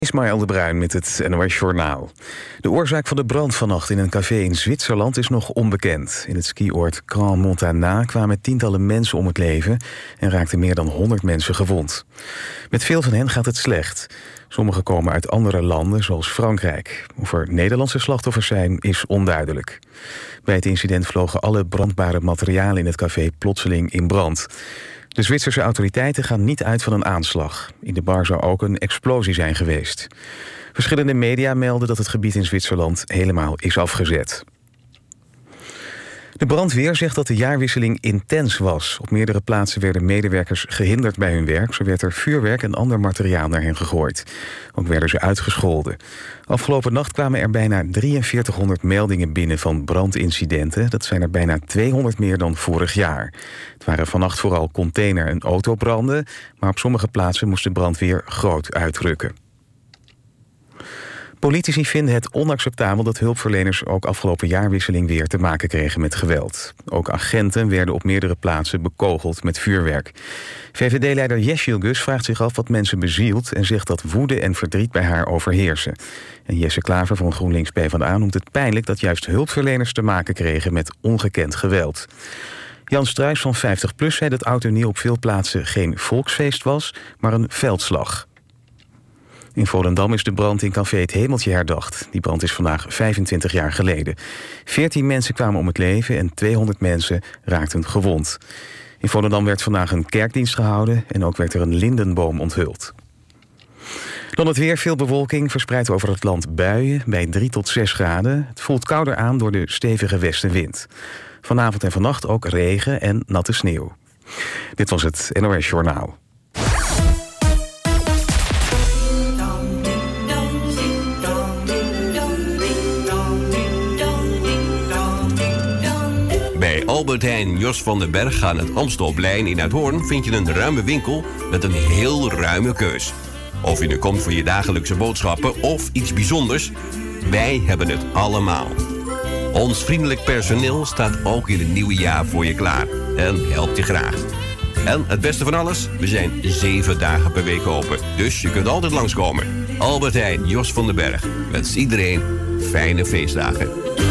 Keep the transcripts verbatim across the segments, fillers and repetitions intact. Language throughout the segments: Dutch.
Ismaël de Bruin met het N O S Journaal. De oorzaak van de brand vannacht in een café in Zwitserland is nog onbekend. In het skioord Grand Montana kwamen tientallen mensen om het leven en raakten meer dan honderd mensen gewond. Met veel van hen gaat het slecht. Sommigen komen uit andere landen, zoals Frankrijk. Of er Nederlandse slachtoffers zijn, is onduidelijk. Bij het incident vlogen alle brandbare materialen in het café plotseling in brand. De Zwitserse autoriteiten gaan niet uit van een aanslag. In de bar zou ook een explosie zijn geweest. Verschillende media melden dat het gebied in Zwitserland helemaal is afgezet. De brandweer zegt dat de jaarwisseling intens was. Op meerdere plaatsen werden medewerkers gehinderd bij hun werk. Zo werd er vuurwerk en ander materiaal naar hen gegooid. Ook werden ze uitgescholden. Afgelopen nacht kwamen er bijna drieënveertighonderd meldingen binnen van brandincidenten. Dat zijn er bijna tweehonderd meer dan vorig jaar. Het waren vannacht vooral container- en autobranden, maar op sommige plaatsen moest de brandweer groot uitrukken. Politici vinden het onacceptabel dat hulpverleners ook afgelopen jaarwisseling weer te maken kregen met geweld. Ook agenten werden op meerdere plaatsen bekogeld met vuurwerk. V V D-leider Jesse Gus vraagt zich af wat mensen bezielt en zegt dat woede en verdriet bij haar overheersen. En Jesse Klaver van GroenLinks PvdA noemt het pijnlijk dat juist hulpverleners te maken kregen met ongekend geweld. Jan Struijs van vijftig plus zei dat Oud en Nieuw op veel plaatsen geen volksfeest was, maar een veldslag. In Volendam is de brand in café Het Hemeltje herdacht. Die brand is vandaag vijfentwintig jaar geleden. veertien mensen kwamen om het leven en tweehonderd mensen raakten gewond. In Volendam werd vandaag een kerkdienst gehouden en ook werd er een lindenboom onthuld. Dan het weer, veel bewolking, verspreid over het land buien bij drie tot zes graden. Het voelt kouder aan door de stevige westenwind. Vanavond en vannacht ook regen en natte sneeuw. Dit was het N O S Journaal. Bij Albert Heijn Jos van den Berg aan het Amstelplein in Uithoorn vind je een ruime winkel met een heel ruime keus. Of je nu komt voor je dagelijkse boodschappen of iets bijzonders, wij hebben het allemaal. Ons vriendelijk personeel staat ook in het nieuwe jaar voor je klaar en helpt je graag. En het beste van alles, we zijn zeven dagen per week open, dus je kunt altijd langskomen. Albert Heijn Jos van den Berg wens iedereen fijne feestdagen.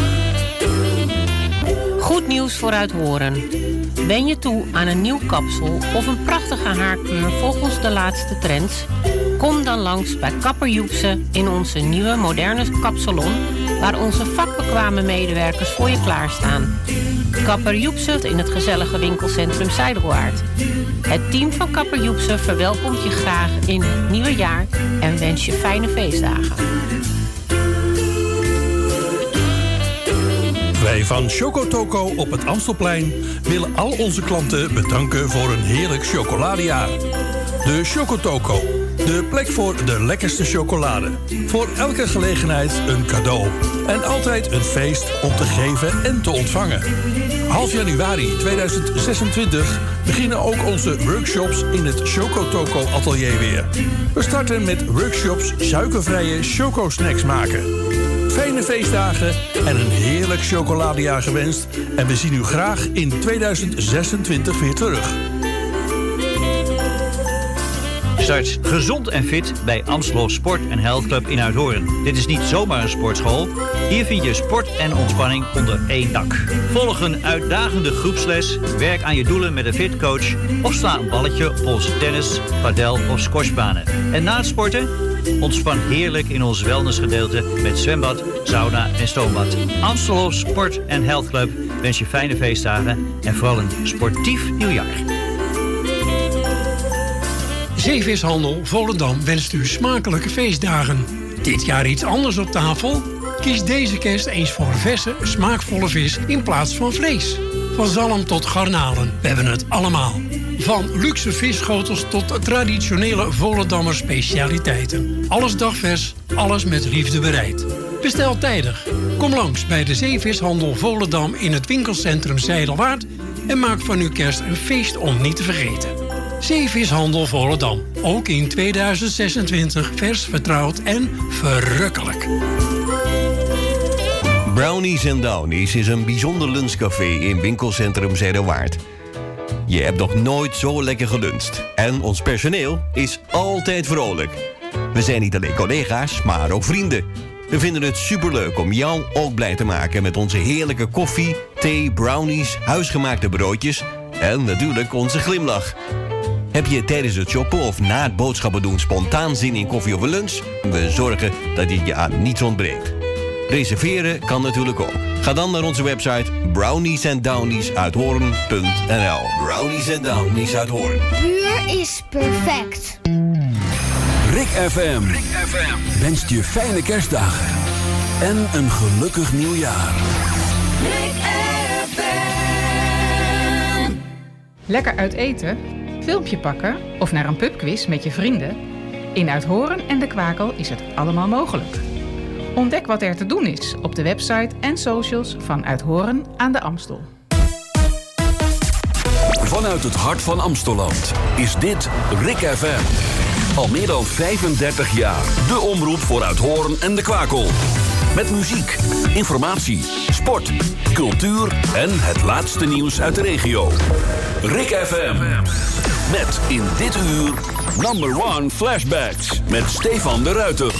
Goed nieuws voor Uithoorn. Ben je toe aan een nieuw kapsel of een prachtige haarkleur volgens de laatste trends? Kom dan langs bij Kapper Joepse in onze nieuwe moderne kapsalon, waar onze vakbekwame medewerkers voor je klaarstaan. Kapper Joepse in het gezellige winkelcentrum Zijdelwaard. Het team van Kapper Joepse verwelkomt je graag in het nieuwe jaar en wens je fijne feestdagen. Wij van Choco Toco op het Amstelplein willen al onze klanten bedanken voor een heerlijk chocoladejaar. De Choco Toco, de plek voor de lekkerste chocolade. Voor elke gelegenheid een cadeau. En altijd een feest om te geven en te ontvangen. Half januari tweeduizend zesentwintig beginnen ook onze workshops in het Choco Toco atelier weer. We starten met workshops suikervrije choco-snacks maken. Fijne feestdagen en een heerlijk chocoladejaar gewenst. En we zien u graag in tweeduizend zesentwintig weer terug. Start gezond en fit bij Amstel Sport en Health Club in Uithoorn. Dit is niet zomaar een sportschool. Hier vind je sport en ontspanning onder één dak. Volg een uitdagende groepsles, werk aan je doelen met een fit coach of sla een balletje op onze tennis, padel of squashbanen. En na het sporten, ontspan heerlijk in ons wellnessgedeelte met zwembad, sauna en stoombad. Amstel Sport en Health Club wens je fijne feestdagen en vooral een sportief nieuwjaar. Zeevishandel Volendam wenst u smakelijke feestdagen. Dit jaar iets anders op tafel? Kies deze kerst eens voor verse, smaakvolle vis in plaats van vlees. Van zalm tot garnalen, we hebben het allemaal. Van luxe visschotels tot traditionele Volendammer specialiteiten. Alles dagvers, alles met liefde bereid. Bestel tijdig. Kom langs bij de Zeevishandel Volendam in het winkelcentrum Zijdelwaard en maak van uw kerst een feest om niet te vergeten. Zeevishandel Volendam. Ook in tweeduizend zesentwintig vers, vertrouwd en verrukkelijk. Brownies and Downies is een bijzonder lunchcafé in winkelcentrum Zijderwaard. Je hebt nog nooit zo lekker geluncht. En ons personeel is altijd vrolijk. We zijn niet alleen collega's, maar ook vrienden. We vinden het superleuk om jou ook blij te maken met onze heerlijke koffie, thee, brownies, huisgemaakte broodjes en natuurlijk onze glimlach. Heb je tijdens het shoppen of na het boodschappen doen spontaan zin in koffie of een lunch? We zorgen dat dit je aan niets ontbreekt. Reserveren kan natuurlijk ook. Ga dan naar onze website brownies and downies uit hoorn punt n l. Brownies and Downies uit Hoorn. Buur is perfect. Rick F M wenst je fijne kerstdagen en een gelukkig nieuwjaar. Rick F M. Lekker uit eten, filmpje pakken of naar een pubquiz met je vrienden? In Uithoren en De Kwakel is het allemaal mogelijk. Ontdek wat er te doen is op de website en socials van Uithoren aan de Amstel. Vanuit het hart van Amstelland is dit Rick F M. Al meer dan vijfendertig jaar de omroep voor Uithoren en De Kwakel. Met muziek, informatie, sport, cultuur en het laatste nieuws uit de regio. Rick F M. Met in dit uur Number One Flashbacks met Stefan de Ruiter.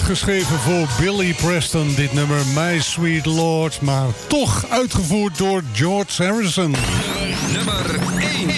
geschreven voor Billy Preston, dit nummer My Sweet Lord, maar toch uitgevoerd door George Harrison. Nummer één.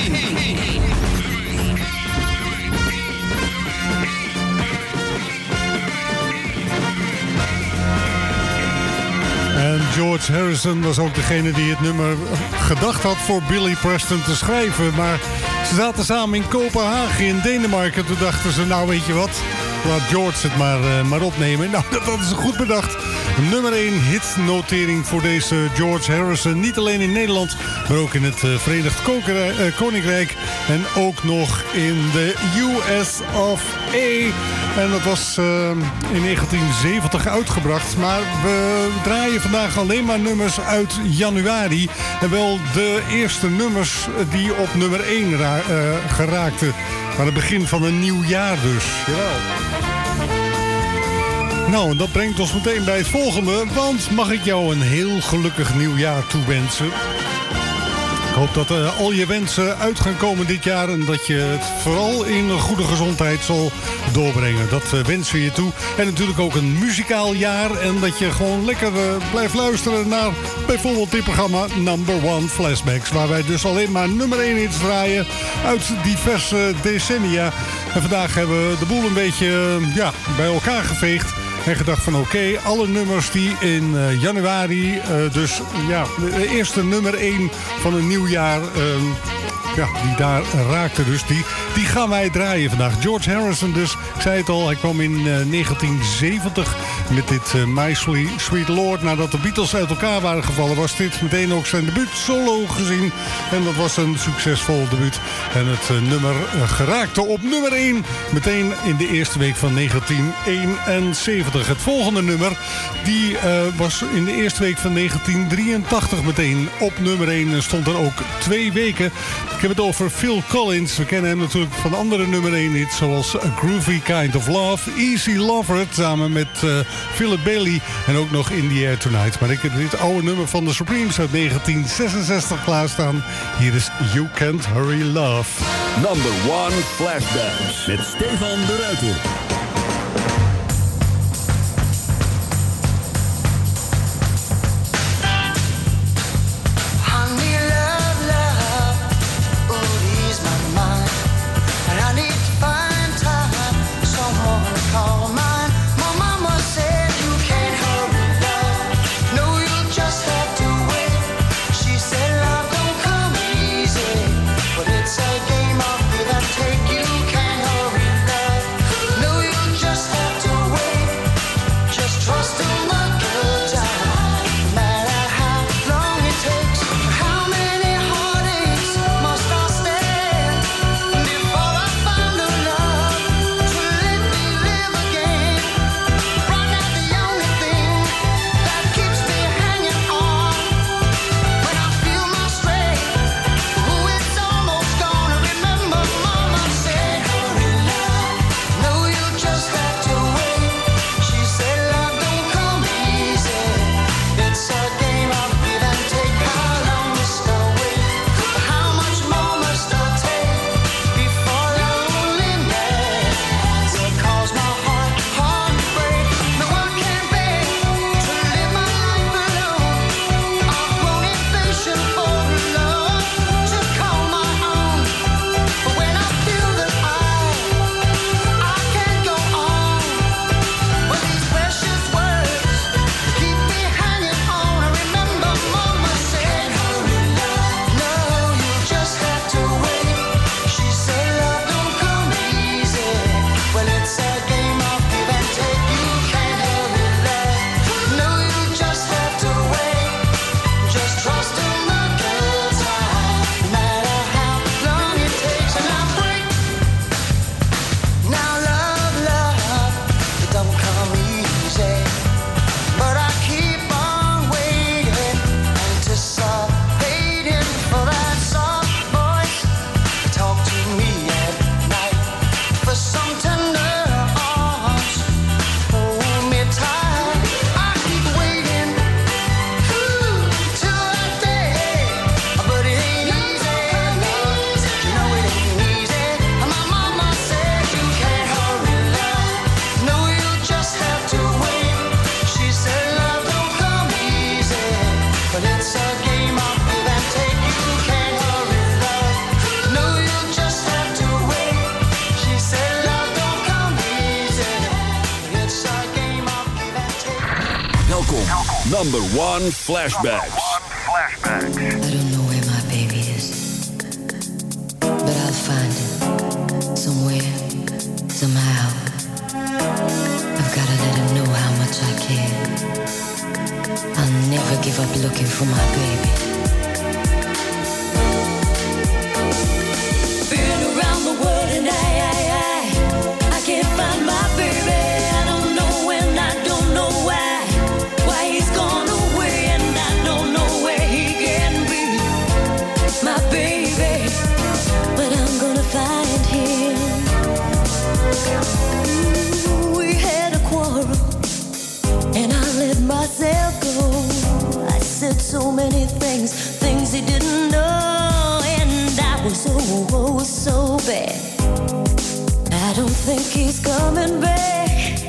En George Harrison was ook degene die het nummer gedacht had voor Billy Preston te schrijven. Maar ze zaten samen in Kopenhagen in Denemarken. Toen dachten ze, nou weet je wat, laat George het maar, uh, maar opnemen. Nou, dat hadden ze goed bedacht. Nummer één hitnotering voor deze George Harrison. Niet alleen in Nederland, maar ook in het uh, Verenigd Koninkrijk. En ook nog in de U S of A. En dat was uh, in negentien zeventig uitgebracht. Maar we draaien vandaag alleen maar nummers uit januari. En wel de eerste nummers die op nummer één ra- uh, geraakten. Aan het begin van een nieuw jaar dus. Jawel. Nou, en dat brengt ons meteen bij het volgende. Want mag ik jou een heel gelukkig nieuwjaar toewensen? Ik hoop dat uh, al je wensen uit gaan komen dit jaar. En dat je het vooral in goede gezondheid zal doorbrengen. Dat uh, wensen we je toe. En natuurlijk ook een muzikaal jaar. En dat je gewoon lekker uh, blijft luisteren naar bijvoorbeeld dit programma Number One Flashbacks. Waar wij dus alleen maar nummer één hits draaien uit diverse decennia. En vandaag hebben we de boel een beetje uh, ja, bij elkaar geveegd. En gedacht van oké, okay, alle nummers die in uh, januari, uh, dus ja, de eerste nummer één van een nieuw jaar, uh, ja, die daar raakte dus, die, die gaan wij draaien vandaag. George Harrison dus, ik zei het al, hij kwam in uh, negentien zeventig met dit uh, My Sweet Lord. Nadat de Beatles uit elkaar waren gevallen, was dit meteen ook zijn debuut solo gezien. En dat was een succesvol debuut. En het uh, nummer uh, geraakte op nummer één, meteen in de eerste week van negentien eenenzeventig. Het volgende nummer, die uh, was in de eerste week van negentien drieëntachtig meteen op nummer één. En stond er ook twee weken. Ik heb het over Phil Collins. We kennen hem natuurlijk van andere nummer één hits, zoals A Groovy Kind of Love, Easy Lover, samen met uh, Philip Bailey en ook nog In the Air Tonight. Maar ik heb dit oude nummer van de Supremes uit negentien zesenzestig klaarstaan. Hier is You Can't Hurry Love. Number One Flashbacks met Stefan de Ruiter. Take you can't hurry love. No, you Number one flashbacks. I don't know where my baby is, but I'll find him somewhere, somehow. I've gotta let him know how much I care. I'll never give up looking for my baby. Been around the world and I, I, I, I can't find my baby. I don't know when, I don't know why, why he's gone away, and I don't know where he can be, my baby. But I'm gonna find him. Ooh, we had a quarrel, and I let myself go. I said so many things, things he didn't know, and I was oh, oh, so bad. I don't think he's coming back.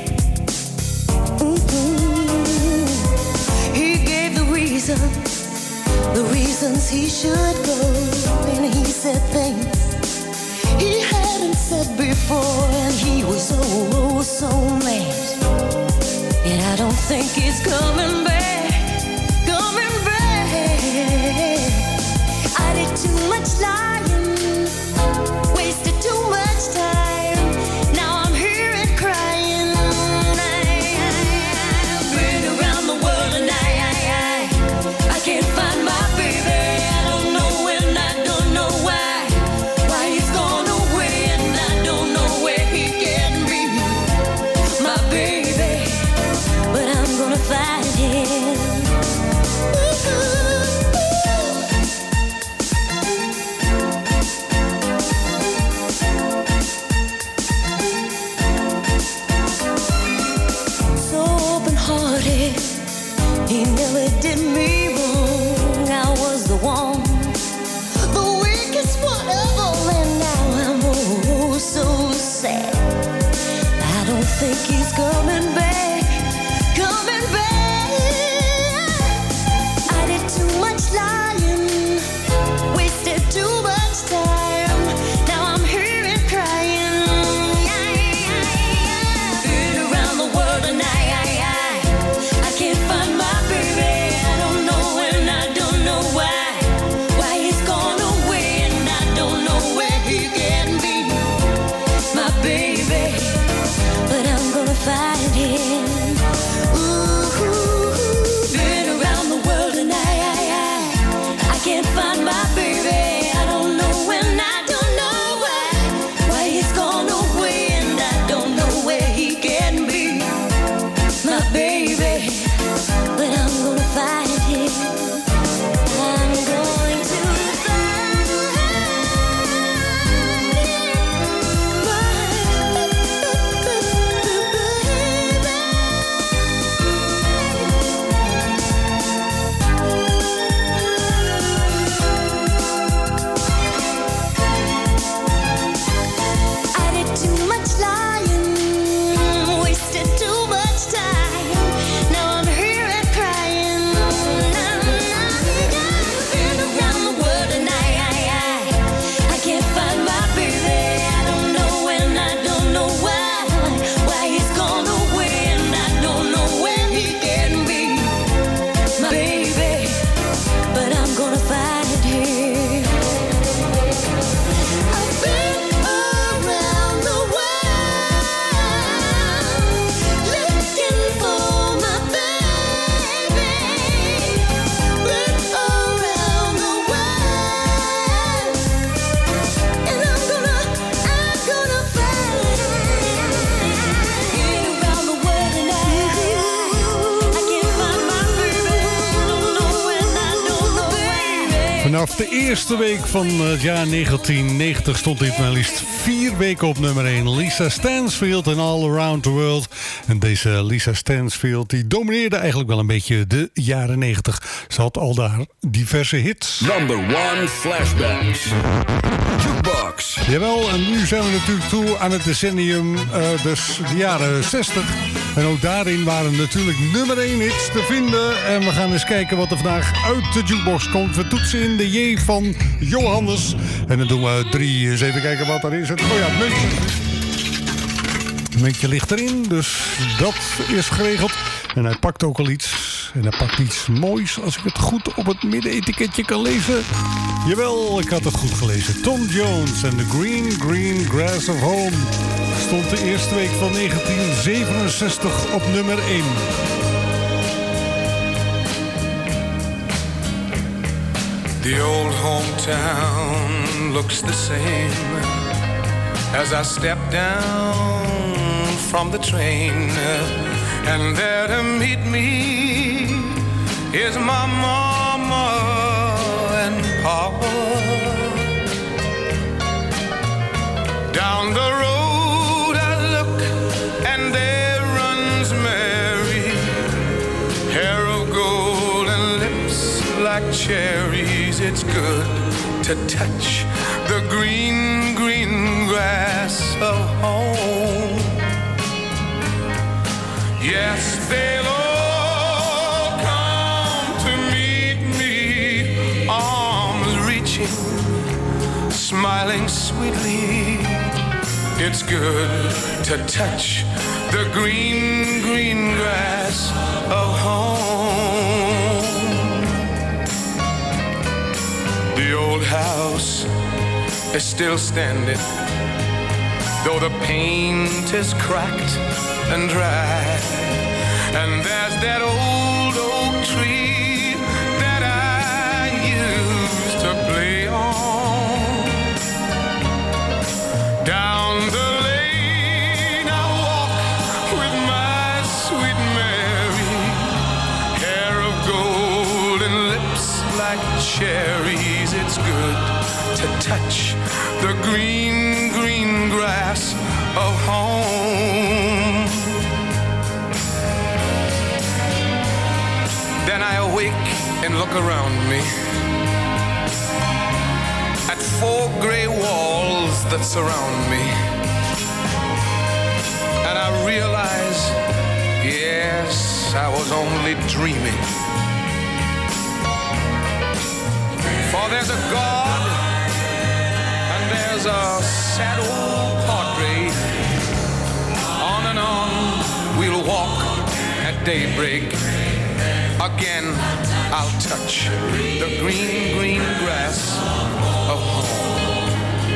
Mm-hmm. He gave the reason, the reasons he should go, and he said things he hadn't said before, and he was oh, oh so mad. And I don't think he's coming back, coming back. I did too much lying, wasted too much time. Now I'm here and crying. I've been around the world and I, I, I, I can't find my baby. I don't know when, I don't know why, why he's gone away, and I don't know where he can be, my baby. But I'm gonna find him. So open-hearted, he never did me wrong. I was the one, the weakest one of all, and now I'm oh so sad. I don't think he's coming back, coming back. I did too much lying, wasted too much time. Now I'm here and crying. Been around the world and I, I, I, I can't find my baby. I don't know when, I don't know why, why he's gone away, and I don't know where he can be, my baby. But I'm gonna find him. Ooh, been around the world and I, I, I, I can't find my baby. I don't know when, I don't know why, why he's gone away, and I don't know where he can be, my baby. But I'm gonna find him. I'm going to find I did too much lying, wasted too much time. Now I'm here and crying. Been around the world and I, I, I, I can't find my baby. I don't know when, I don't know why, why he's gone away, and I don't know where he can be, my baby. But I'm gonna find him. I've been around the world, looking for my baby. Been around the world, and I'm gonna, I'm gonna find him. Been around the world and I, I can't find my baby. I don't know when, I don't know where. Vanaf de eerste week van het jaar negentien negentig stond dit maar liefst vier weken op nummer één. Lisa Stansfield en All Around the World. En deze Lisa Stansfield die domineerde eigenlijk wel een beetje de jaren negentig. Ze had al daar diverse hits. Number one flashbacks. Jukebox. Jawel, en nu zijn we natuurlijk toe aan het decennium, uh, dus de jaren zestig. En ook daarin waren natuurlijk nummer één hits te vinden. En we gaan eens kijken wat er vandaag uit de jukebox komt. We toetsen in de J van Johannes. En dan doen we drie. Eens even kijken wat er is. Oh ja, het muntje. Het muntje ligt erin, dus dat is geregeld. En hij pakt ook al iets. En hij pakt iets moois als ik het goed op het middenetiketje kan lezen. Jawel, ik had het goed gelezen. Tom Jones en The Green Green Grass of Home stond de eerste week van negentien zevenenzestig op nummer één. The old hometown looks the same as I step down from the train, and there to meet me is my mama and papa. Down the road I look and there runs Mary, hair of gold and lips like cherries. It's good to touch the green, green grass of home. Yes, they'll all come to meet me, arms reaching, smiling sweetly. It's good to touch the green, green grass of home. The old house is still standing, though the paint is cracked and dry. And there's that old oak tree that I used to play on. Down the lane I walk with my sweet Mary, hair of gold and lips like cherries. It's good to touch the green, green grass of home. Then I awake and look around me at four gray walls that surround me, and I realize, yes, I was only dreaming. For there's a God and there's a sad old portrait. On and on we'll walk at daybreak. Again I'll touch the green, green grass of home.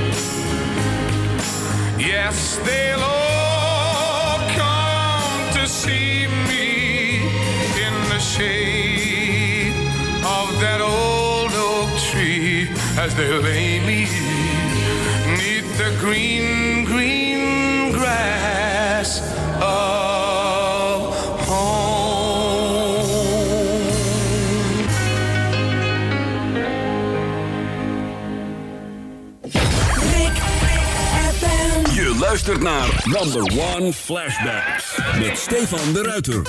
Yes, they'll all come to see me in the shade of that old oak tree as they lay me neath the green, green grass of home. Je luistert naar Number One Flashback met Stefan de Ruiter.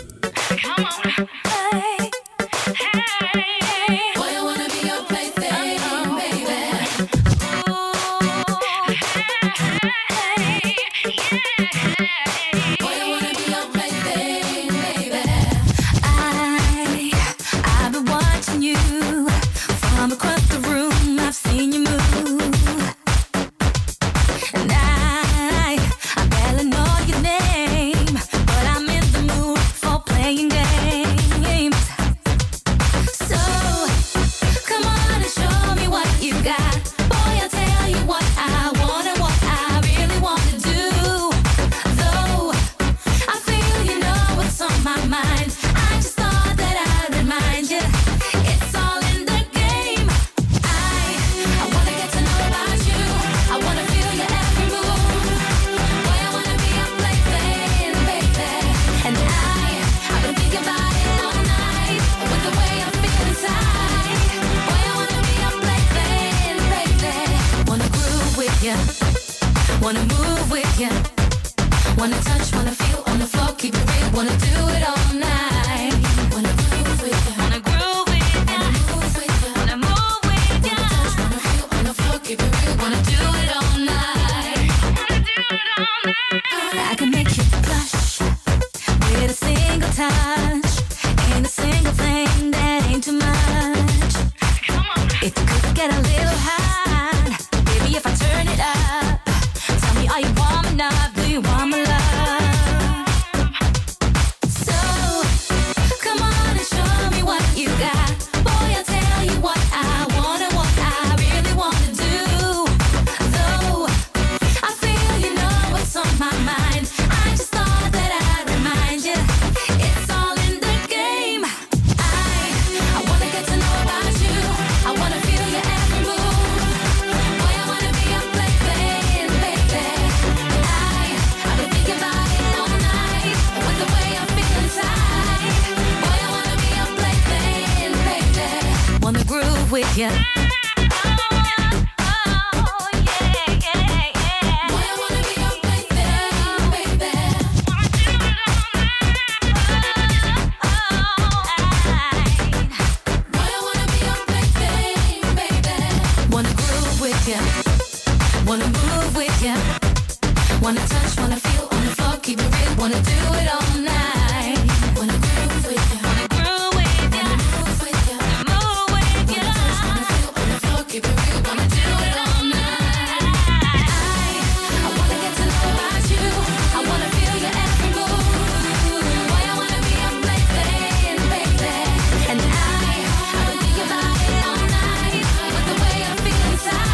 Wanna move with ya, wanna touch, wanna feel on the floor, keep it real, wanna do it all night. Wanna groove with ya, wanna groove with ya, wanna move with ya, wanna move with ya, wanna touch, wanna feel on the floor, keep it real, wanna do it all night. Wanna do it all night. I can make you blush with a single touch, ain't a single thing that ain't too much. It could get a little hot, baby, if I turn it up. Are you warm enough? Do you want my love? groove with ya. Wanna move with ya. Wanna touch, wanna feel on the floor, keep it real. Wanna do it all night. Wanna groove with ya. Wanna groove with ya. Wanna move with ya. Move with ya. Wanna touch, wanna feel on the floor, keep it real. Wanna do it all night. I, I wanna get to know about you. I wanna feel your every move. Boy, I wanna be your plaything, baby. And I, I would think about it all night. With the way I feel inside.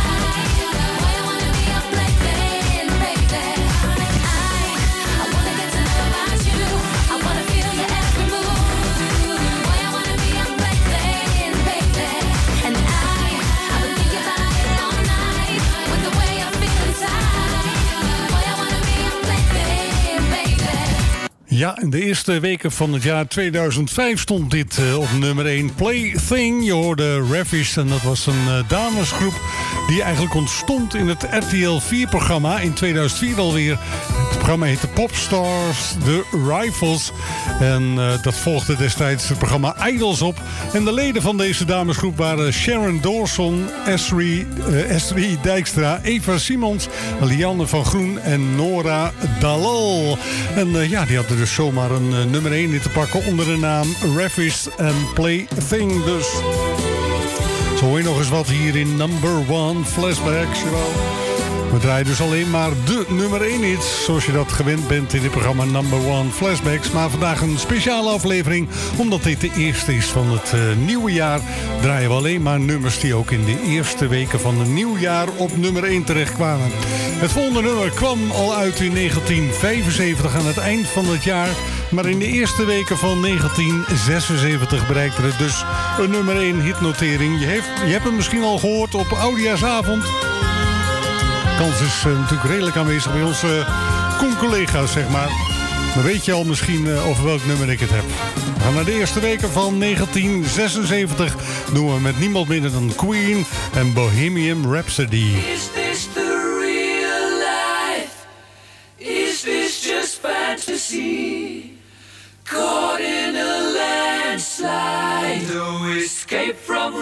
Ja, in de eerste weken van het jaar tweeduizend vijf stond dit uh, op nummer één. Plaything, je hoorde Ravish en dat was een uh, damesgroep die eigenlijk ontstond in het R T L vier programma in tweeduizend vier alweer. Het programma heette Popstars, The Rifles. En uh, dat volgde destijds het programma Idols op. En de leden van deze damesgroep waren Sharon Dawson, Esri, uh, Esri Dijkstra, Eva Simons, Lianne van Groen en Nora Dalal. En uh, ja, die hadden dus zomaar een uh, nummer één in te pakken onder de naam Ravish en Plaything. Dus zo hoor je nog eens wat hier in Number One Flashbacks. We draaien dus alleen maar de nummer één hits, zoals je dat gewend bent in dit programma Number One Flashbacks. Maar vandaag een speciale aflevering, omdat dit de eerste is van het uh, nieuwe jaar. Draaien we alleen maar nummers die ook in de eerste weken van het nieuwjaar op nummer één terechtkwamen. Het volgende nummer kwam al uit in negentien vijfenzeventig aan het eind van het jaar. Maar in de eerste weken van negentien zesenzeventig bereikte het dus een nummer één hitnotering. Je, heeft, je hebt hem misschien al gehoord op Oudejaarsavond. Kans is uh, natuurlijk redelijk aanwezig bij onze uh, con-collega's, zeg maar. Maar weet je al misschien uh, over welk nummer ik het heb? We gaan naar de eerste weken van negentien zesenzeventig. Doen we met niemand minder dan Queen en Bohemian Rhapsody. Is this the real life? Is this just fantasy? Caught in a landslide, no escape from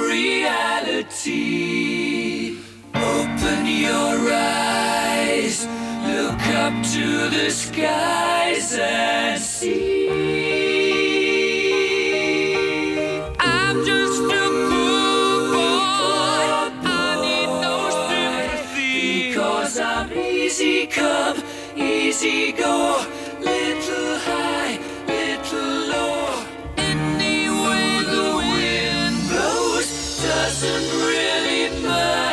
reality. Open your eyes, look up to the skies and see. I'm just a poor boy, I need no sympathy, because I'm easy come, easy go, little high, little low. Any way the wind blows doesn't really matter.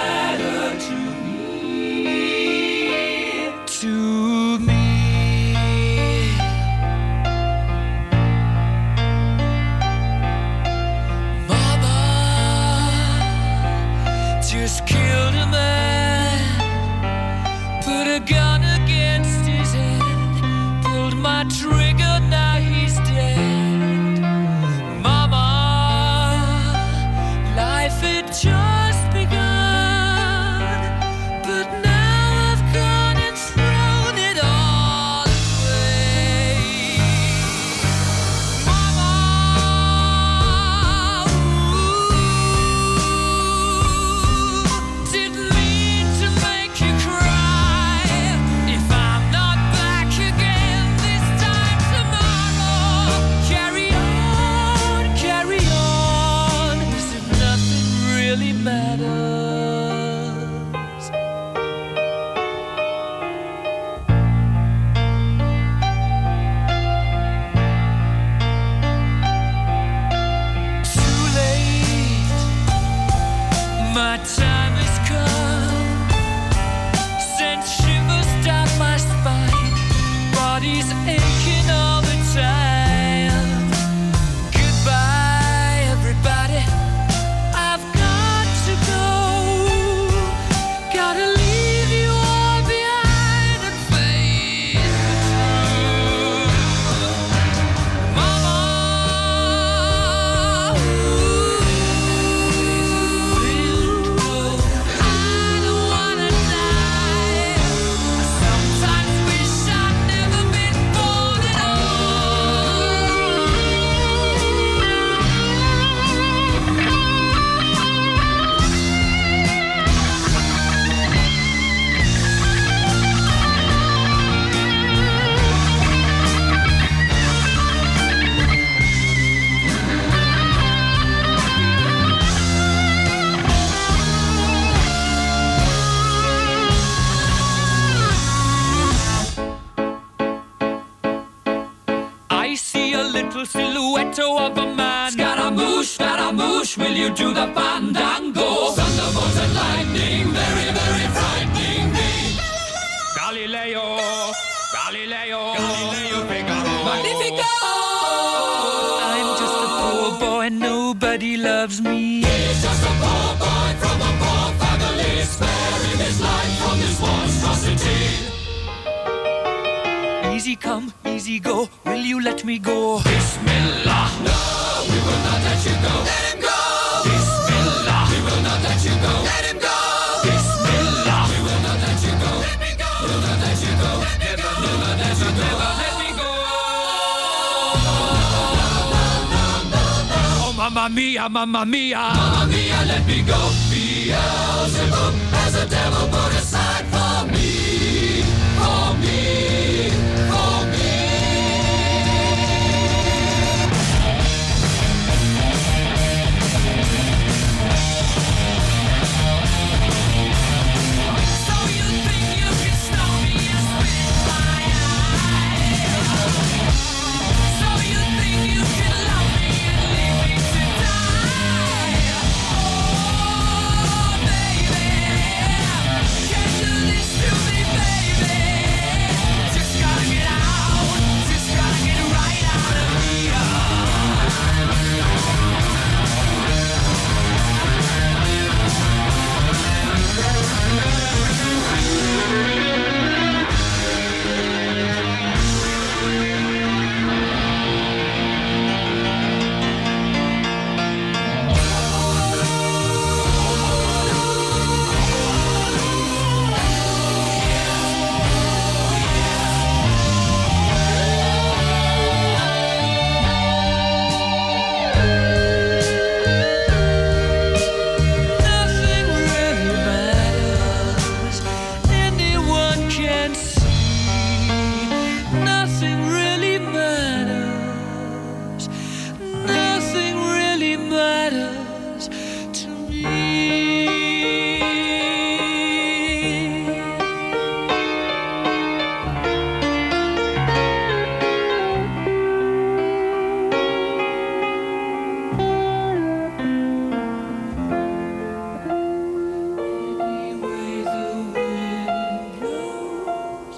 Killed a man, put a gun against his head, pulled my trigger, now he's dead. Mama, life had just begun, but now I've gone and thrown it all away. Mama, didn't mean to make you cry. If I'm not back again this time tomorrow, carry on, carry on, as if nothing really matters. Too late, my time has come. Sent shivers down my spine, body's aching all the time. Goodbye, everybody, I've got to go. Gotta leave you all behind and face the truth. Mama, ooh, a man. Scaramouche, Scaramouche, will you do the fandango? Thunderbolt and lightning, very, very frightening me. Galileo, Galileo, Galileo Figaro. Magnifico! I'm just a poor boy, nobody loves me. He's just a poor boy from a poor family, sparing his life from this monstrosity. Easy come, easy go, will you let me go? Bismillah, no, we will not let you go. Let him go! Bismillah, we will not let you go. Let him go! Bismillah, we will not let you go. Let me go! We will not let you go. Never, never let you go. Never let me go. Oh, mamma mia, mamma mia. Mamma mia, let me go. Beelzebub has a devil put aside for me. For me. For me. So you think you can stop me and spit my eye? So you think you can love me and leave me to die? Oh, baby, can't do this to me, baby. Just gotta get out, just gotta get right out of here. Nothing really matters. Anyone can see. Nothing really matters. Nothing really matters to me. Anyway, the wind blows.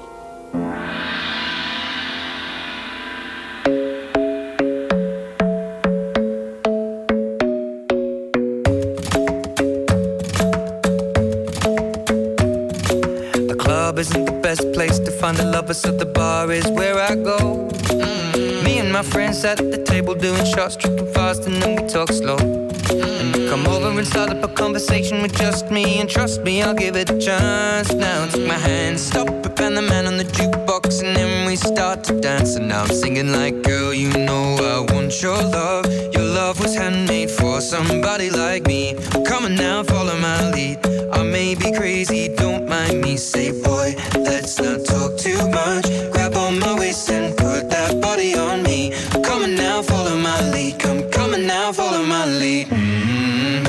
The club isn't the best place to find the lovers, so the bar is where I go. Mm. Me and my friends at the table doing shots, tripping fast, and then we talk slow. And you come over and start up a conversation with just me, and trust me, I'll give it a chance. Now take my hand, stop it, and the man on the jukebox, and then we start to dance. And now I'm singing like, girl, you know I want your love. Your love was handmade for somebody like me. Come on now, follow my lead. I may be crazy, don't mind me. Say, boy, let's not talk too much. Grab on my waist and put that body on me. Come on now, follow my lead. Come, come on now, follow my lead. Mm.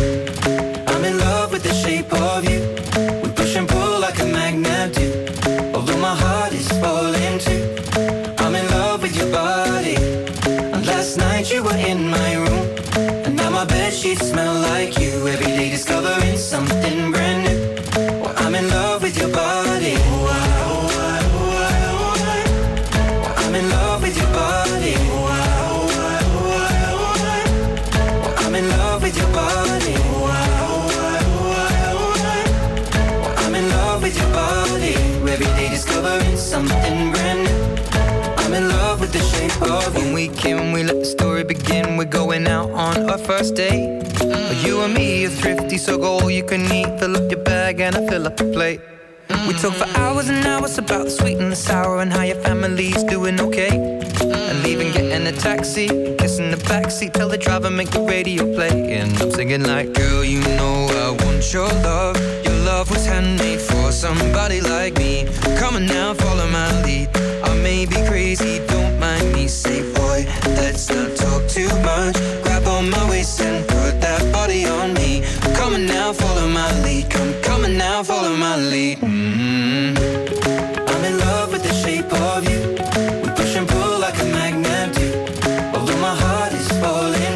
I'm in love with the shape of you. We push and pull like a magnet do. Although my heart is falling too. I'm in love with your body. And last night you were in my room, and now my bedsheets smell like you. Every day discovering something brand new. Well, I'm in love with your body. Oh, I, oh, I, oh, I, oh, I. Well, I'm in love with your body. Oh, I, oh, I, oh, I, oh, I. Well, I'm in love with your body. Oh, I, oh, I, oh, I, oh, I. Well, I'm in love with your body. Every day discovering something brand new. I'm in love with the shape of you. When we came, we let the story begin. We're going out on our first date. Mm. You and me are thrifty, so go all you can eat. Fill up your bag and I fill up the plate. Mm. We talk for hours and hours about the sweet and the sour, and how your family's doing okay. Mm. And leaving, getting a taxi, kissing the backseat, tell the driver make the radio play. And I'm singing like, girl, you know I want your love. Your love was handmade for somebody like me. Come on now, follow my lead. I may be crazy, don't mind me. Say, boy, let's not talk too much. Grab on my waist and put that body on me. Come on now, follow my lead. Come, come on now, follow my lead. Mm-hmm. I'm in love with the shape of you. We push and pull like a magnet do. Although my heart is falling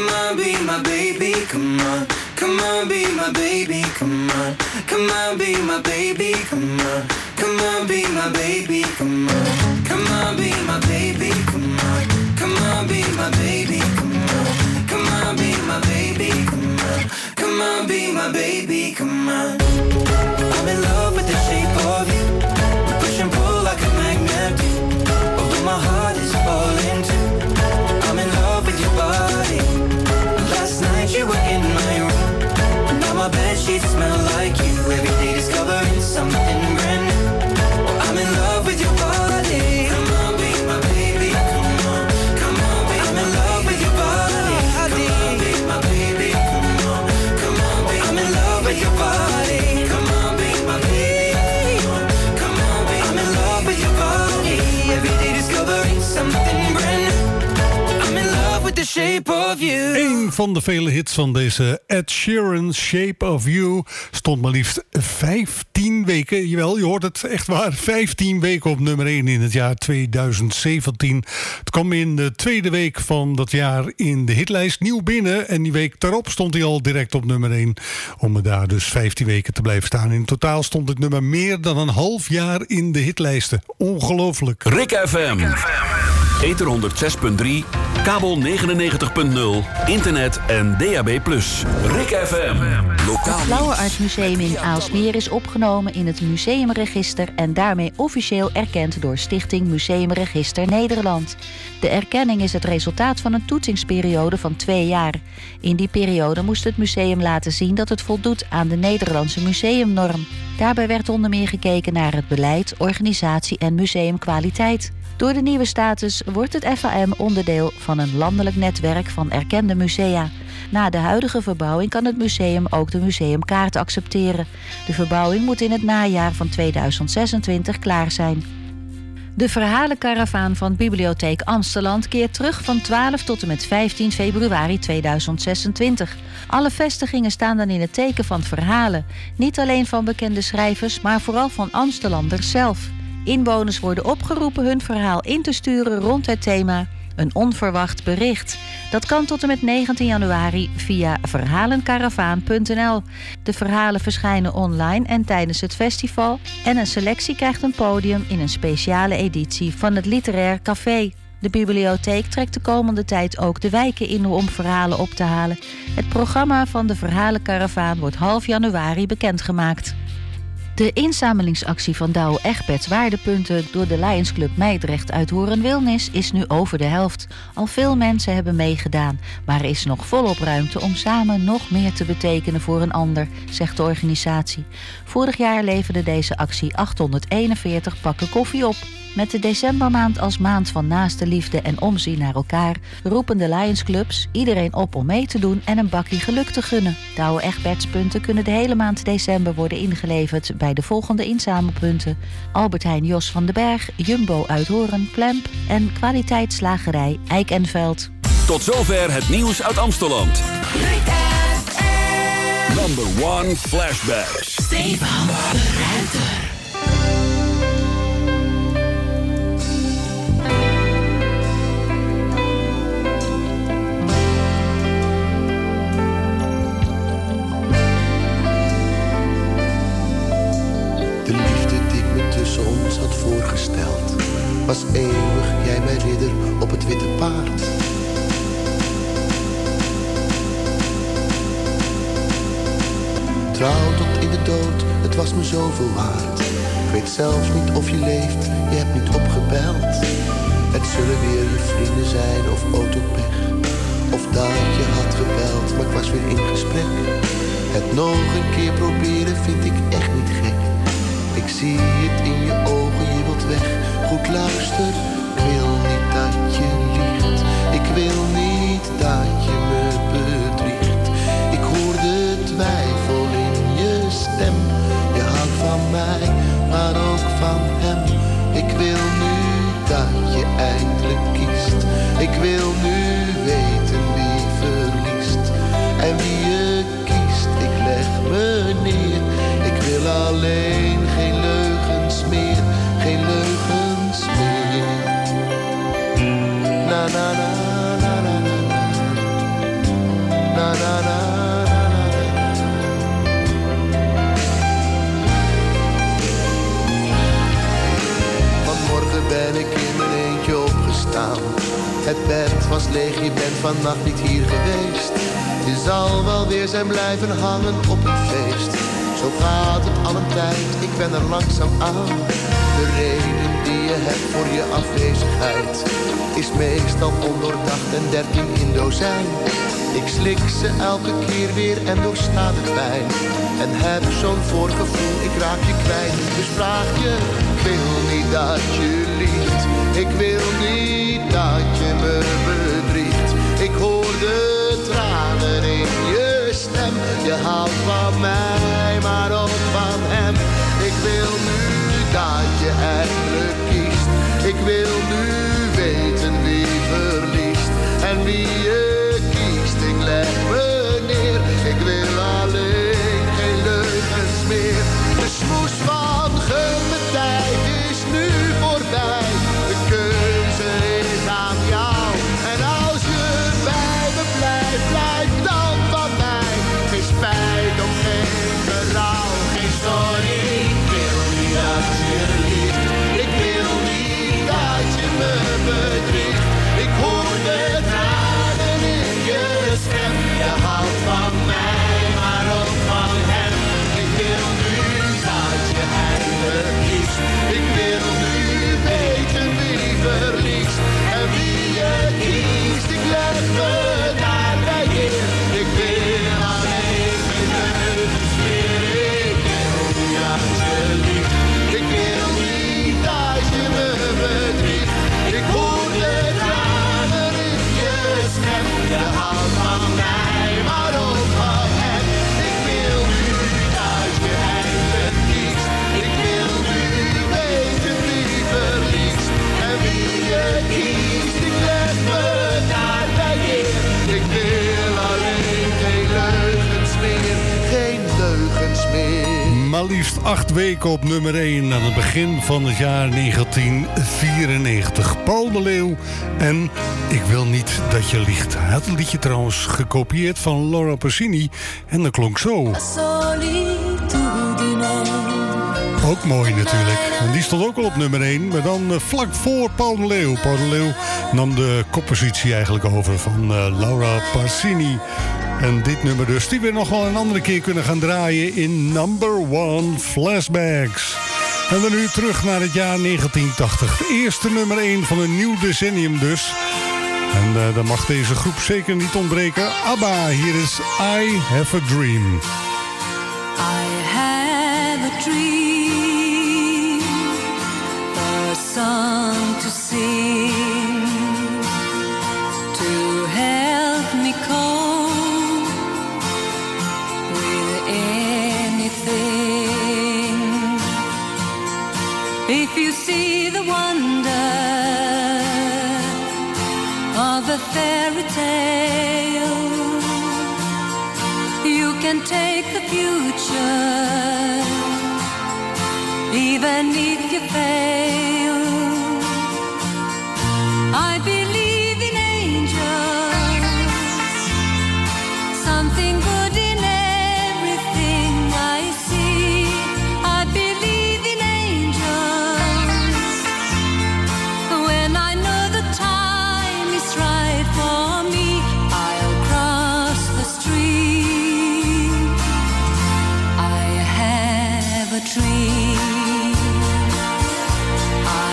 Come on, be my baby, come on. Come on, be my baby, come on. Come on, be my baby, come on. Come on, be my baby, come on. Come on, be my baby, come on. Come on, be my baby, come on. Come on, be my baby, come on. Come on, be my baby, come on. I'm in love with the shape of you. We push and pull like a magnet do. Although my heart is falling too. I'm in love with your body. Last night you were in my room. Now my bedsheets smell like you. Every day discovering something brand new. I'm in love with your body. Come on, be my baby. Come on, come on, be I'm in love with your body. Come on, be my baby. Come on, come on, be I'm in love with your body. Come on, be my baby. Come on, come on, be I'm in love with your body. Every day discovering something brand new. I'm in love with the shape of you. Een van de vele hits van deze Ed Sheeran, Shape of You, stond maar liefst vijftien weken. Jawel, je hoort het echt waar. vijftien weken op nummer één in het jaar tweeduizend zeventien. Het kwam in de tweede week van dat jaar in de hitlijst nieuw binnen. En die week daarop stond hij al direct op nummer één. Om er daar dus vijftien weken te blijven staan. In totaal stond het nummer meer dan een half jaar in de hitlijsten. Ongelooflijk. Rick F M. Ether honderdzes punt drie, kabel negenennegentig punt nul, internet en D A B plus. Rick F M. Lokaal Het Lauwerartsmuseum in Aalsmeer is opgenomen in het museumregister en daarmee officieel erkend door Stichting Museumregister Nederland. De erkenning is het resultaat van een toetsingsperiode van twee jaar. In die periode moest het museum laten zien dat het voldoet aan de Nederlandse museumnorm. Daarbij werd onder meer gekeken naar het beleid, organisatie en museumkwaliteit. Door de nieuwe status wordt het F A M onderdeel van een landelijk netwerk van erkende musea. Na de huidige verbouwing kan het museum ook de museumkaart accepteren. De verbouwing moet in het najaar van tweeduizend zesentwintig klaar zijn. De verhalenkaravaan van Bibliotheek Amsteland keert terug van twaalf tot en met vijftien februari tweeduizend zesentwintig. Alle vestigingen staan dan in het teken van verhalen. Niet alleen van bekende schrijvers, maar vooral van Amstelanders zelf. Inwoners worden opgeroepen hun verhaal in te sturen rond het thema Een onverwacht bericht. Dat kan tot en met negentien januari via verhalenkaravaan punt n l. De verhalen verschijnen online en tijdens het festival. En een selectie krijgt een podium in een speciale editie van het Literair Café. De bibliotheek trekt de komende tijd ook de wijken in om verhalen op te halen. Het programma van de verhalenkaravaan wordt half januari bekendgemaakt. De inzamelingsactie van Douwe Egberts Waardepunten door de Lions Club Meidrecht uit Horen-Wilnis is nu over de helft. Al veel mensen hebben meegedaan, maar er is nog volop ruimte om samen nog meer te betekenen voor een ander, zegt de organisatie. Vorig jaar leverde deze actie achthonderdeenenveertig pakken koffie op. Met de decembermaand als maand van naaste liefde en omzien naar elkaar roepen de Lions Clubs iedereen op om mee te doen en een bakkie geluk te gunnen. Douwe Egberts punten kunnen de hele maand december worden ingeleverd bij de volgende inzamelpunten: Albert Heijn Jos van den Berg, Jumbo uit Horen, Plemp en kwaliteitsslagerij Eik en Veld. Tot zover het nieuws uit Amsteland. Number one flashbacks. Stefan de Ruiter. Ons had voorgesteld, was eeuwig jij mijn ridder op het witte paard. Trouw tot in de dood, het was me zoveel waard. Ik weet zelf niet of je leeft, je hebt niet opgebeld. Het zullen weer je vrienden zijn of autopech, of dat je had gebeld, maar ik was weer in gesprek. Het nog een keer proberen vind ik echt niet gek. Ik zie het in je ogen, je wilt weg. Goed luister, ik wil niet dat je liegt. Ik wil niet dat je me bedriegt. Ik hoor de twijfel in je stem. Je houdt van mij, maar ook van hem. Ik wil nu dat je eindelijk kiest. Ik wil nu weten wie verliest. En wie je kiest, ik leg me neer. Ik wil alleen geen leugens meer, geen leugens meer. Na na na na na na na. was leeg, je bent vannacht niet hier geweest. Je zal wel weer zijn blijven hangen op een feest. Zo gaat het al een tijd, ik ben er langzaam aan. De reden die je hebt voor je afwezigheid is meestal ondoordacht en dertien in dozijn. Ik slik ze elke keer weer en doorsta de pijn. En heb zo'n voorgevoel, ik raak je kwijt. Dus vraag je, ik wil niet dat je liegt. Ik wil niet dat je me bedriegt. Ik hoor de tranen in je stem. Je houdt van mij, maar ook van hem. Ik wil nu dat je eindelijk kiest. Ik wil nu weten wie verliest en wie je kiest. Ik leg me neer, ik wil alleen geen leugens meer. De smoes van gun tijd is nu voorbij. De keuze is aan jou. En als je bij me blijft, blijf dan van mij. Geen spijt of geen berouw, geen sorry. Ik wil niet dat je liegt. Ik wil niet dat je me bedriegt. Ik hoor de tranen in je stem. Je houdt van mij, maar ook van hem. Ik wil nu dat je eindelijk kiest. Ik wil nu weten wie verliest en wie je kiest. Ik leg me daarbij neer. Ik wil alleen geen leugens meer. Ik wil niet dat je liegt. Ik wil niet dat je me bedriegt. Ik hoor de tranen in je stem. Je houdt van mij, maar ook van hem. Ik wil nu dat je eindelijk kiest. Ik wil nu weten wie verliest en wie je kiest. Ik leg me daarbij neer. Ik wil alleen geen leugens meer, geen leugens meer. Maar liefst acht weken op nummer één aan het begin van het jaar negentien vierennegentig. Paul de Leeuw en Ik wil niet dat je liegt. Hij had het liedje trouwens gekopieerd van Laura Pausini en dat klonk zo. Ook mooi natuurlijk. En die stond ook al op nummer één, maar dan uh, vlak voor Paul de Leeuw. Paul de Leeuw nam de koppositie eigenlijk over van uh, Laura Pausini. En dit nummer dus, die we nog wel een andere keer kunnen gaan draaien in Number One Flashbacks. En dan nu terug naar het jaar negentien tachtig. De eerste nummer één van een nieuw decennium dus. En uh, dan mag deze groep zeker niet ontbreken. ABBA, hier is I Have a Dream. I have a dream, a song to sing, to help me cope with anything. If you see the wonder of a fairy tale, you can take the future, even if you fail. I believe in angels, something good in everything I see. I believe in angels, when I know the time is right for me, I'll cross the street. I have a dream. I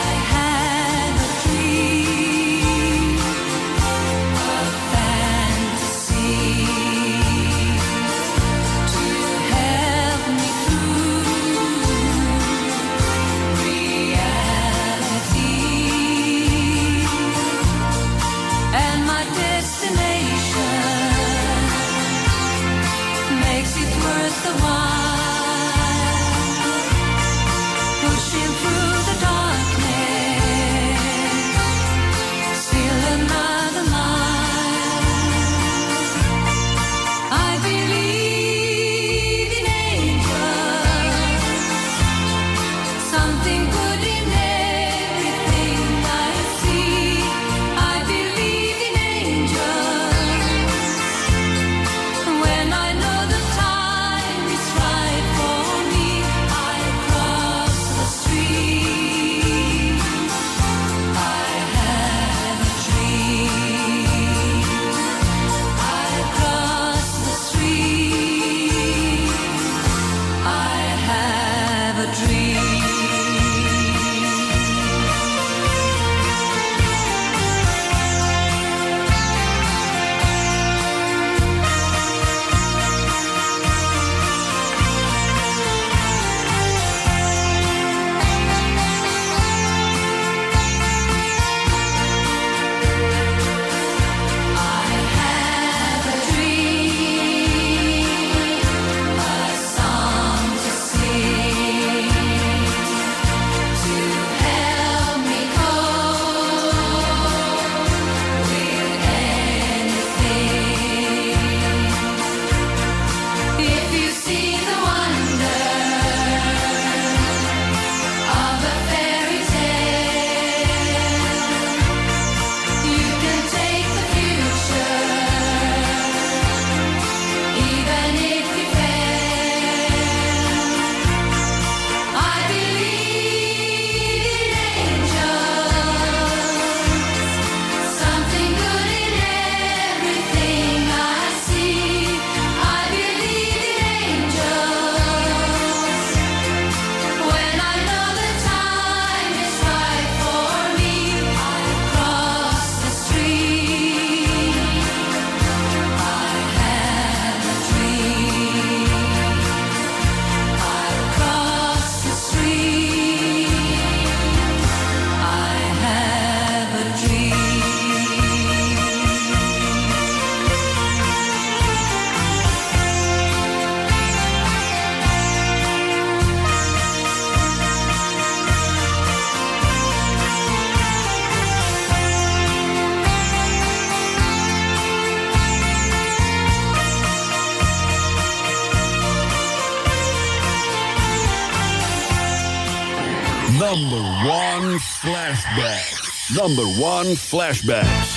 Number one flashbacks. Number one flashbacks.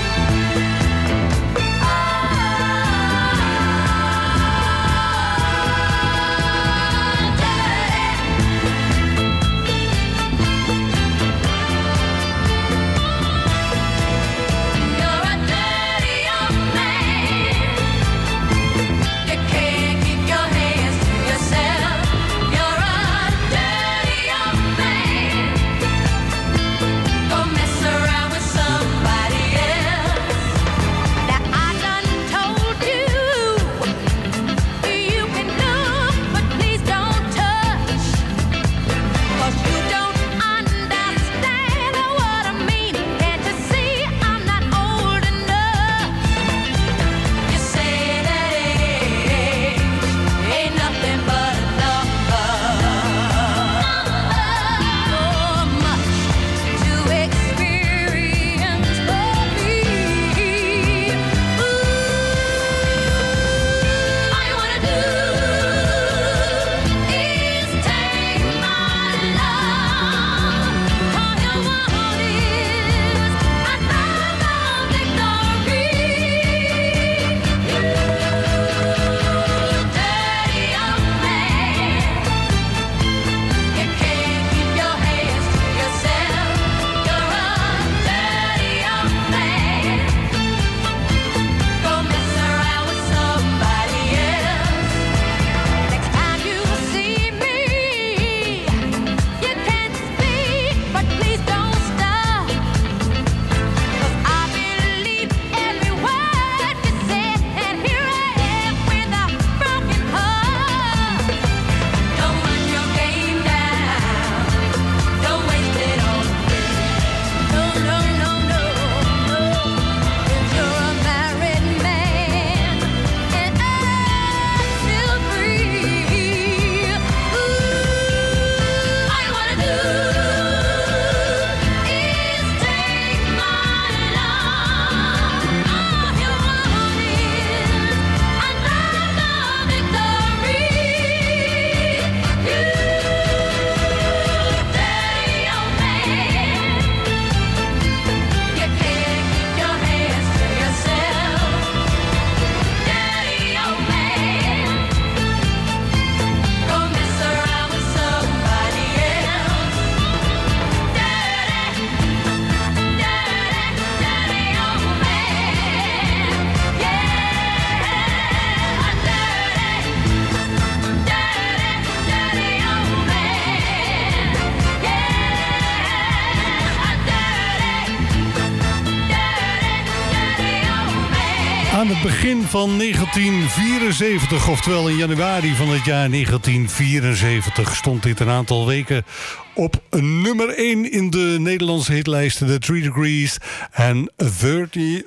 Aan het begin van negentien vierenzeventig, oftewel in januari van het jaar negentien vierenzeventig... stond dit een aantal weken op nummer één in de Nederlandse hitlijsten. The Three Degrees en thirty,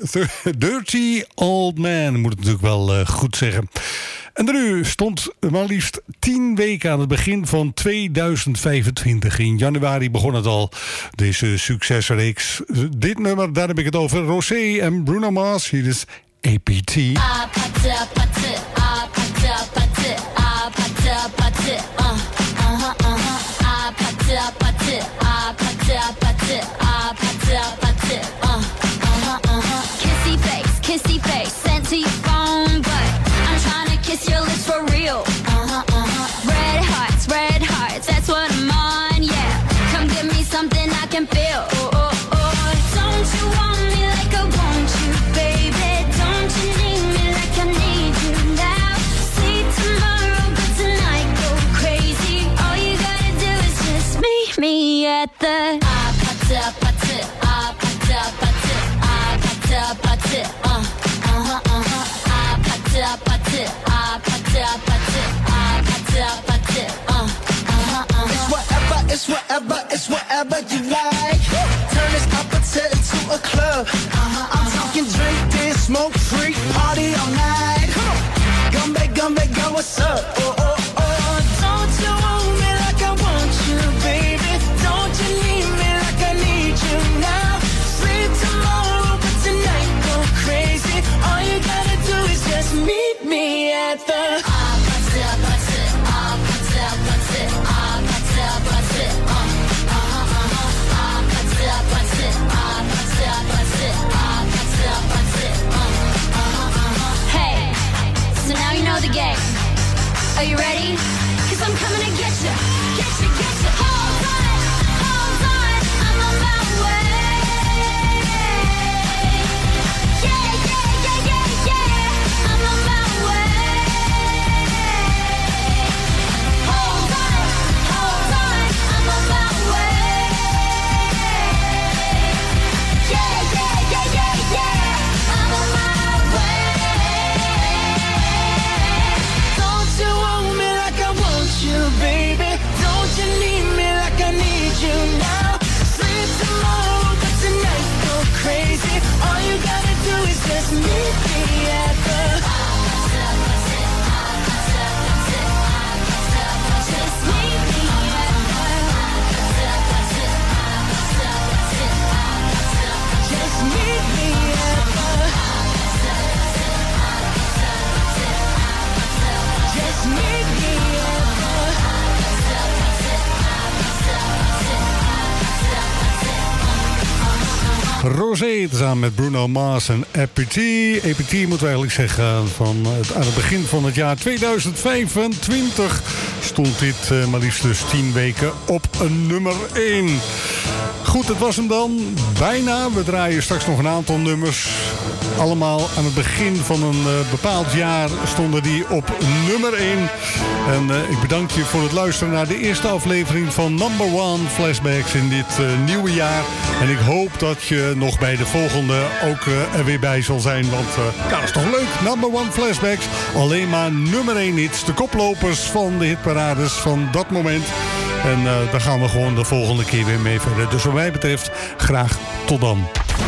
Dirty Old Man, moet het natuurlijk wel uh, goed zeggen. En nu stond maar liefst tien weken aan het begin van tweeduizend vijfentwintig. In januari begon het al, deze succesreeks. Dit nummer, daar heb ik het over. Rosé en Bruno Mars. Hier is A P T. Kissy face, kissy face, sent to your phone, but I'm trying to kiss your lips for real. Uh-huh, uh-huh. Red hearts, red hearts, that's what I'm on, yeah. Come give me something I can feel. Oh, oh, oh. Don't you want me like I want you, baby? Don't you need me like I need you now? See tomorrow, but tonight go crazy. All you gotta do is just meet me at the ah, pata, pata, ah, pata, pata, ah, pata, pata, uh, uh-huh, uh-huh, ah, pata, pata, ah, pata, pata, ah, pata, pata, uh, uh-huh, uh-huh. It's whatever, it's whatever, it's whatever you like. Turn this appetite into a club. Uh-huh, I'm talking drink, dance, smoke, freak, party all night. Come on, gumbe, gumbe, go, what's up? Oh, oh, oh, don't you want me like I want you, baby? Don't you need me like I need you now? Sleep tomorrow, but tonight go crazy. All you gotta do is just meet me at the ah, pata, pata, ah, pata, pata, ah, pata, pata, uh, uh. again. Are you ready? Cause I'm coming to get you, get you, get you. Hold on, hold on, I'm on my way. Yeah, yeah, yeah, yeah, yeah, I'm on my way. Hold on, hold on, I'm on my way. Yeah, yeah, yeah, yeah, yeah, I'm on my way. Don't you want me like I want you, baby? Don't you need me like I need you now? Sleep tomorrow, but tonight go crazy. All you gotta do is just meet me at the just meet me at the just meet me at the just meet me at Rosé, samen met Bruno Mars en A P T. A P T moeten we eigenlijk zeggen, van het, aan het begin van het jaar tweeduizend vijfentwintig stond dit uh, maar liefst dus tien weken op een nummer één. Goed, het was hem dan. Bijna. We draaien straks nog een aantal nummers. Allemaal aan het begin van een uh, bepaald jaar stonden die op nummer één. En uh, ik bedank je voor het luisteren naar de eerste aflevering van Number One Flashbacks in dit uh, nieuwe jaar. En ik hoop dat je nog bij de volgende ook uh, er weer bij zal zijn. Want uh, ja, dat is toch leuk. Number One Flashbacks. Alleen maar nummer één hits. De koplopers van de hitparades van dat moment. En uh, daar gaan we gewoon de volgende keer weer mee verder. Dus wat mij betreft, graag tot dan.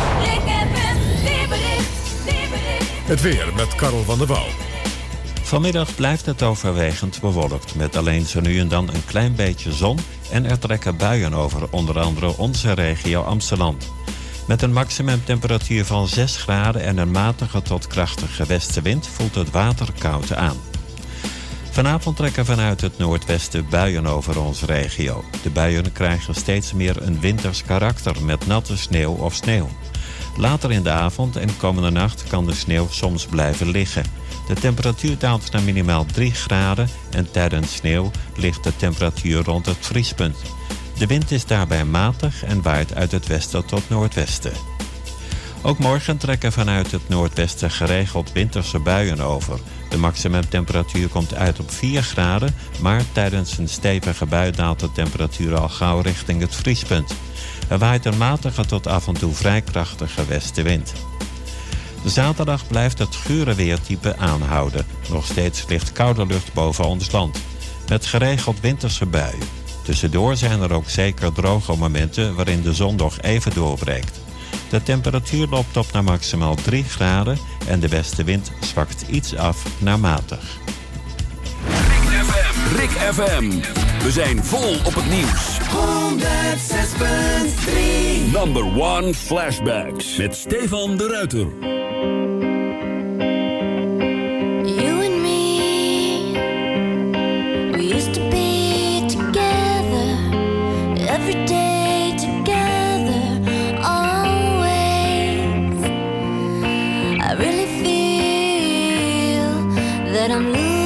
Het weer met Karel van der Wouw. Vanmiddag blijft het overwegend bewolkt met alleen zo nu en dan een klein beetje zon en er trekken buien over onder andere onze regio Amsterdam. Met een maximumtemperatuur van zes graden en een matige tot krachtige westenwind voelt het water koud aan. Vanavond trekken vanuit het noordwesten buien over onze regio. De buien krijgen steeds meer een winters karakter met natte sneeuw of sneeuw. Later in de avond en komende nacht kan de sneeuw soms blijven liggen. De temperatuur daalt naar minimaal drie graden en tijdens sneeuw ligt de temperatuur rond het vriespunt. De wind is daarbij matig en waait uit het westen tot noordwesten. Ook morgen trekken vanuit het noordwesten geregeld winterse buien over. De maximumtemperatuur komt uit op vier graden, maar tijdens een stevige bui daalt de temperatuur al gauw richting het vriespunt. Er waait een matige tot af en toe vrij krachtige westenwind. Zaterdag blijft het gure weertype aanhouden. Nog steeds ligt koude lucht boven ons land. Met geregeld winterse buien. Tussendoor zijn er ook zeker droge momenten waarin de zon nog even doorbreekt. De temperatuur loopt op naar maximaal drie graden en de westenwind zwakt iets af naar matig. Rick F M. We zijn vol op het nieuws. honderd zes punt drie Number One Flashbacks met Stefan de Ruiter. You and me, we used to be together, every day together, always. I really feel that I'm losing